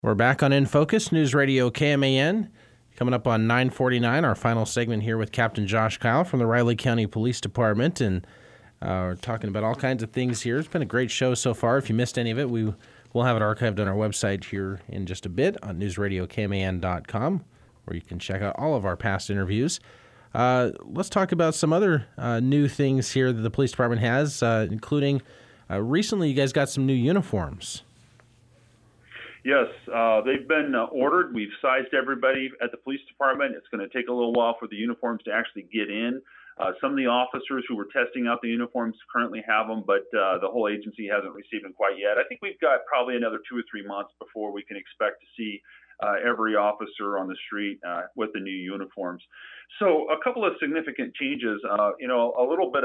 We're back on In Focus, News Radio KMAN. Coming up on 9:49, our final segment here with Captain Josh Kyle from the Riley County Police Department. And we're talking about all kinds of things here. It's been a great show so far. If you missed any of it, we'll have it archived on our website here in just a bit on newsradiokman.com, where you can check out all of our past interviews. Let's talk about some other new things here that the police department has, including recently you guys got some new uniforms. Yes, they've been ordered. We've sized everybody at the police department. It's going to take a little while for the uniforms to actually get in. Some of the officers who were testing out the uniforms currently have them, but the whole agency hasn't received them quite yet. I think we've got probably another 2 or 3 months before we can expect to see every officer on the street with the new uniforms. So a couple of significant changes, a little bit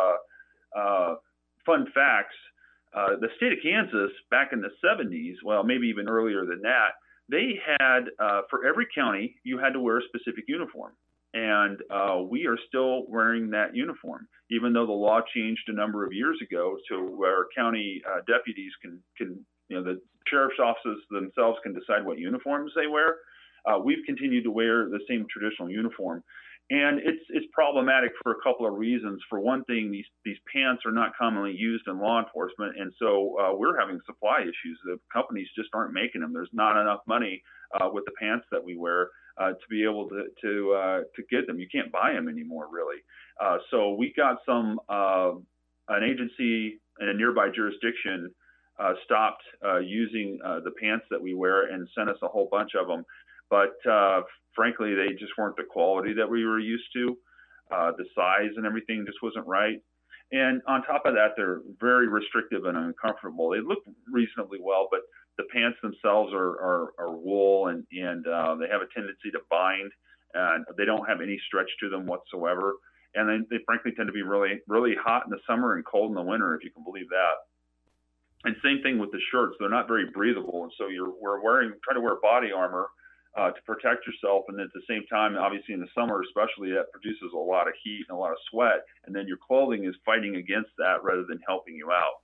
of fun facts. The state of Kansas back in the 70s, well, maybe even earlier than that, they had, for every county, you had to wear a specific uniform. And we are still wearing that uniform, even though the law changed a number of years ago to where county deputies can, the sheriff's offices themselves can decide what uniforms they wear. We've continued to wear the same traditional uniform. And it's problematic for a couple of reasons. For one thing, these pants are not commonly used in law enforcement, and so we're having supply issues. The companies just aren't making them. There's not enough money with the pants that we wear to be able to get them. You can't buy them anymore, really. So we got an agency in a nearby jurisdiction stopped using the pants that we wear and sent us a whole bunch of them. But frankly, they just weren't the quality that we were used to. The size and everything just wasn't right. And on top of that, they're very restrictive and uncomfortable. They look reasonably well, but the pants themselves are wool and they have a tendency to bind, and they don't have any stretch to them whatsoever. And they frankly tend to be really, really hot in the summer and cold in the winter, if you can believe that. And same thing with the shirts. They're not very breathable. And so we're trying to wear body armor to protect yourself, and at the same time, obviously in the summer especially, that produces a lot of heat and a lot of sweat, and then your clothing is fighting against that rather than helping you out.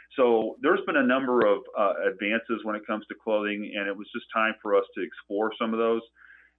So there's been a number of advances when it comes to clothing, and it was just time for us to explore some of those.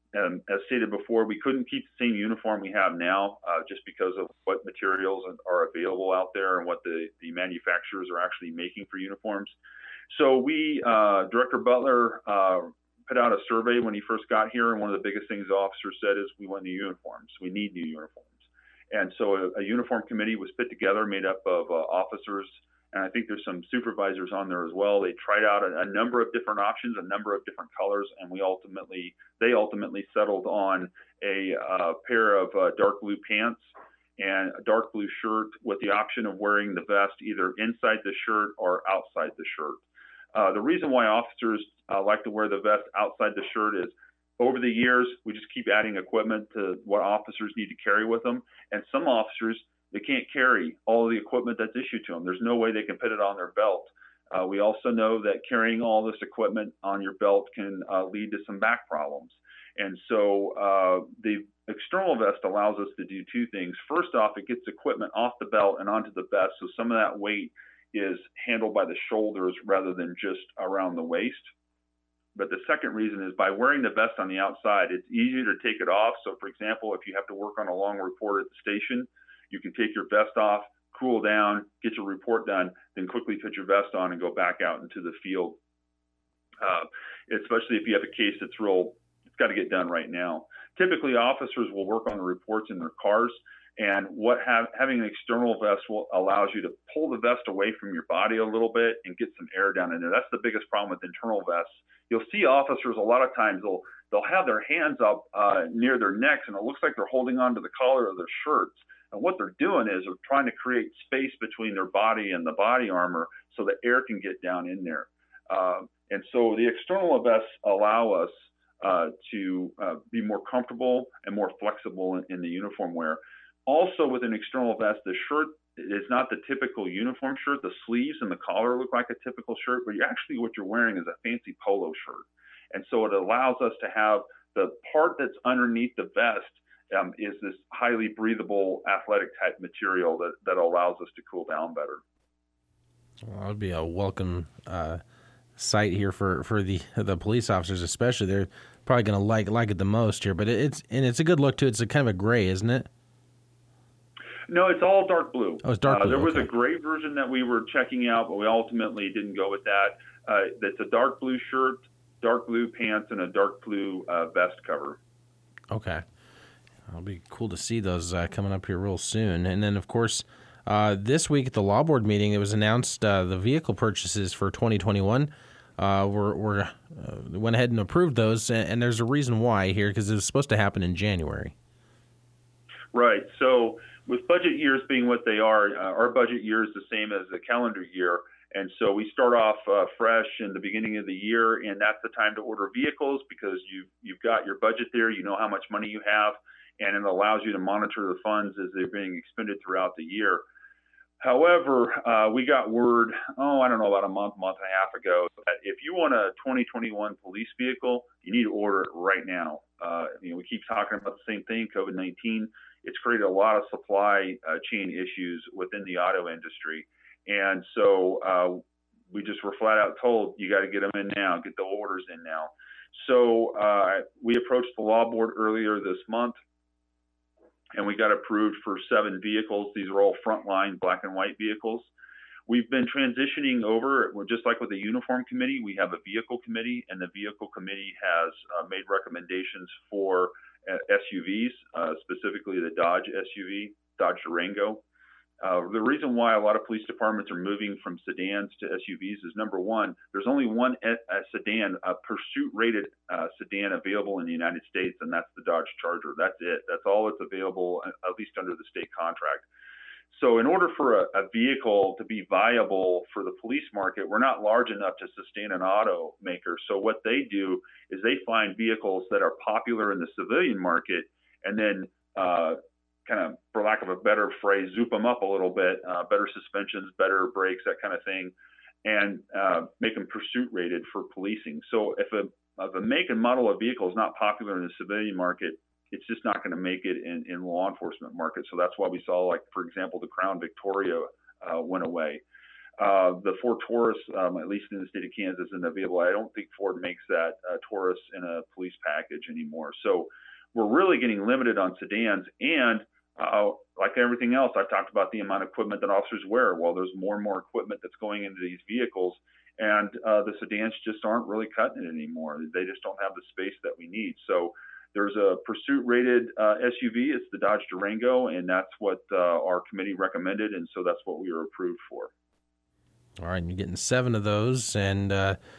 As stated before, we couldn't keep the same uniform we have now just because of what materials are available out there and what the manufacturers are actually making for uniforms. So Director Butler put out a survey when he first got here, and one of the biggest things the officer said is we want new uniforms. We need new uniforms. And so a uniform committee was put together made up of officers, and I think there's some supervisors on there as well. They tried out a number of different options, a number of different colors, and they ultimately settled on a pair of dark blue pants and a dark blue shirt with the option of wearing the vest either inside the shirt or outside the shirt. The reason why officers like to wear the vest outside the shirt is over the years, we just keep adding equipment to what officers need to carry with them. And some officers, they can't carry all of the equipment that's issued to them. There's no way they can put it on their belt. We also know that carrying all this equipment on your belt can lead to some back problems. And so the external vest allows us to do two things. First off, it gets equipment off the belt and onto the vest, so some of that weight is handled by the shoulders rather than just around the waist. But the second reason is by wearing the vest on the outside, it's easier to take it off. So for example, if you have to work on a long report at the station, you can take your vest off, cool down, get your report done, then quickly put your vest on and go back out into the field. Especially if you have a case it's got to get done right now. Typically, officers will work on the reports in their cars, and having an external vest allows you to pull the vest away from your body a little bit and get some air down in there. That's the biggest problem with internal vests. You'll see officers a lot of times they'll have their hands up near their necks, and it looks like they're holding onto the collar of their shirts. And what they're doing is they're trying to create space between their body and the body armor so that air can get down in there. And so the external vests allow us to be more comfortable and more flexible in the uniform wear. Also, with an external vest, the shirt is not the typical uniform shirt. The sleeves and the collar look like a typical shirt, but what you're wearing is a fancy polo shirt. And so it allows us to have the part that's underneath the vest is this highly breathable athletic type material that allows us to cool down better. Well, that would be a welcome sight here for the police officers, especially. They're probably going to like it the most here. But it's a good look too. It's a kind of a gray, isn't it? No, it's all dark blue. Oh, it's dark blue. There was okay. a gray version that we were checking out, but we ultimately didn't go with that. That's a dark blue shirt, dark blue pants, and a dark blue vest cover. Okay. It'll be cool to see those coming up here real soon. And then, of course, this week at the Law Board meeting, it was announced the vehicle purchases for 2021 went ahead and approved those, and there's a reason why here, because it was supposed to happen in January. Right. So with budget years being what they are, our budget year is the same as the calendar year. And so we start off fresh in the beginning of the year, and that's the time to order vehicles because you've got your budget there, you know how much money you have, and it allows you to monitor the funds as they're being expended throughout the year. However, we got word, I don't know, about a month and a half ago, that if you want a 2021 police vehicle, you need to order it right now. We keep talking about the same thing, COVID-19. It's created a lot of supply chain issues within the auto industry. And so we just were flat out told, you got to get them in now, get the orders in now. So we approached the Law Board earlier this month, and we got approved for 7 vehicles. These are all frontline black and white vehicles. We've been transitioning over, just like with the uniform committee, we have a vehicle committee, and the vehicle committee has made recommendations for SUVs, specifically the Dodge SUV, Dodge Durango. The reason why a lot of police departments are moving from sedans to SUVs is, number one, there's only one sedan, a pursuit-rated sedan available in the United States, and that's the Dodge Charger. That's it. That's all that's available, at least under the state contract. So in order for a vehicle to be viable for the police market, we're not large enough to sustain an automaker. So what they do is they find vehicles that are popular in the civilian market and then kind of, for lack of a better phrase, zoop them up a little bit, better suspensions, better brakes, that kind of thing, and make them pursuit rated for policing. So if a make and model of vehicle is not popular in the civilian market, it's just not going to make it in law enforcement market. So that's why we saw, like, for example, the Crown Victoria went away. The Ford Taurus, at least in the state of Kansas, isn't available. I don't think Ford makes that Taurus in a police package anymore. So we're really getting limited on sedans, and like everything else, I've talked about the amount of equipment that officers wear. Well, there's more and more equipment that's going into these vehicles, and the sedans just aren't really cutting it anymore. They just don't have the space that we need. So there's a pursuit-rated SUV. It's the Dodge Durango, and that's what our committee recommended, and so that's what we were approved for. All right, and you're getting 7 of those, and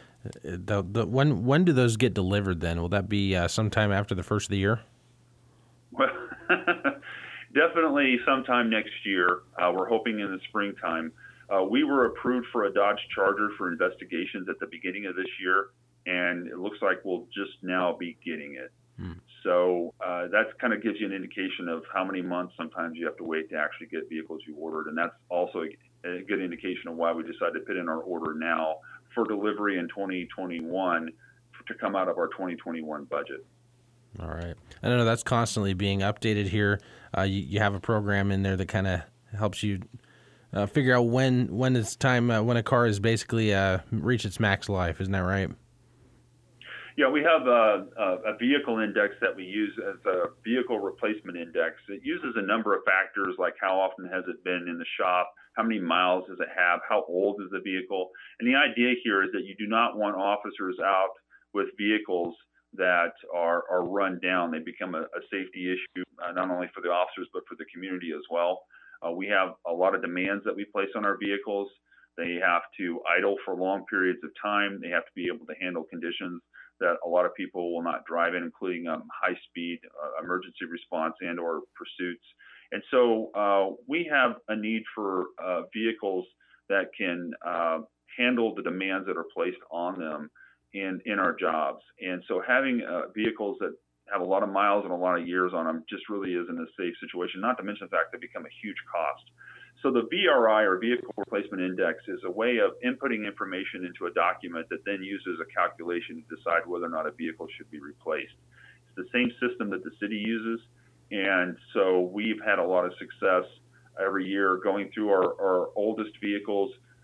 when do those get delivered then? Will that be sometime after the first of the year? Well, definitely sometime next year. We're hoping in the springtime. We were approved for a Dodge Charger for investigations at the beginning of this year, and it looks like we'll just now be getting it. So that kind of gives you an indication of how many months sometimes you have to wait to actually get vehicles you ordered. And that's also a good indication of why we decided to put in our order now for delivery in 2021 to come out of our 2021 budget. All right. I know that's constantly being updated here. You have a program in there that kind of helps you figure out when it's time, when a car is basically reached its max life. Isn't that right? Yeah, we have a vehicle index that we use as a vehicle replacement index. It uses a number of factors, like how often has it been in the shop, how many miles does it have, how old is the vehicle. And the idea here is that you do not want officers out with vehicles that are run down. They become a safety issue, not only for the officers, but for the community as well. We have a lot of demands that we place on our vehicles. They have to idle for long periods of time. They have to be able to handle conditions that a lot of people will not drive in, including high-speed emergency response and or pursuits. And so we have a need for vehicles that can handle the demands that are placed on them in our jobs. And so having vehicles that have a lot of miles and a lot of years on them just really isn't a safe situation, not to mention the fact they become a huge cost. So the VRI, or Vehicle Replacement Index, is a way of inputting information into a document that then uses a calculation to decide whether or not a vehicle should be replaced. It's the same system that the city uses, and so we've had a lot of success every year going through our oldest vehicles,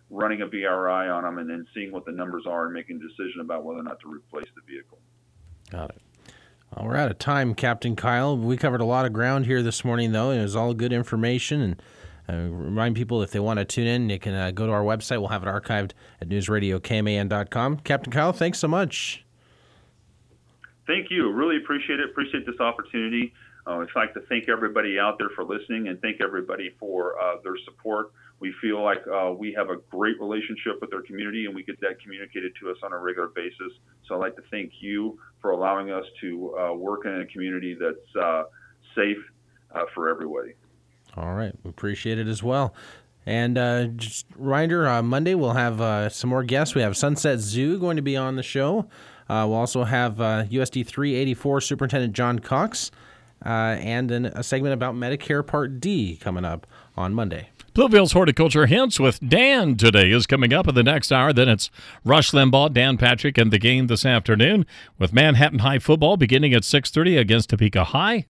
running a VRI on them and then seeing what the numbers are and making a decision about whether or not to replace the vehicle. Got it. Well, we're out of time, Captain Kyle. We covered a lot of ground here this morning, though. It was all good information. And remind people, if they want to tune in, they can go to our website. We'll have it archived at newsradiokman.com. Captain Kyle, thanks so much. Thank you. Really appreciate it. Appreciate this opportunity. I'd like to thank everybody out there for listening and thank everybody for their support. We feel like we have a great relationship with our community, and we get that communicated to us on a regular basis. So I'd like to thank you for allowing us to work in a community that's safe for everybody. All right. We appreciate it as well. And just a reminder, Monday we'll have some more guests. We have Sunset Zoo going to be on the show. We'll also have USD 384 Superintendent John Cox and then a segment about Medicare Part D coming up on Monday. Blueville's Horticulture Hints with Dan today is coming up in the next hour. Then it's Rush Limbaugh, Dan Patrick, and the game this afternoon with Manhattan High football beginning at 6:30 against Topeka High.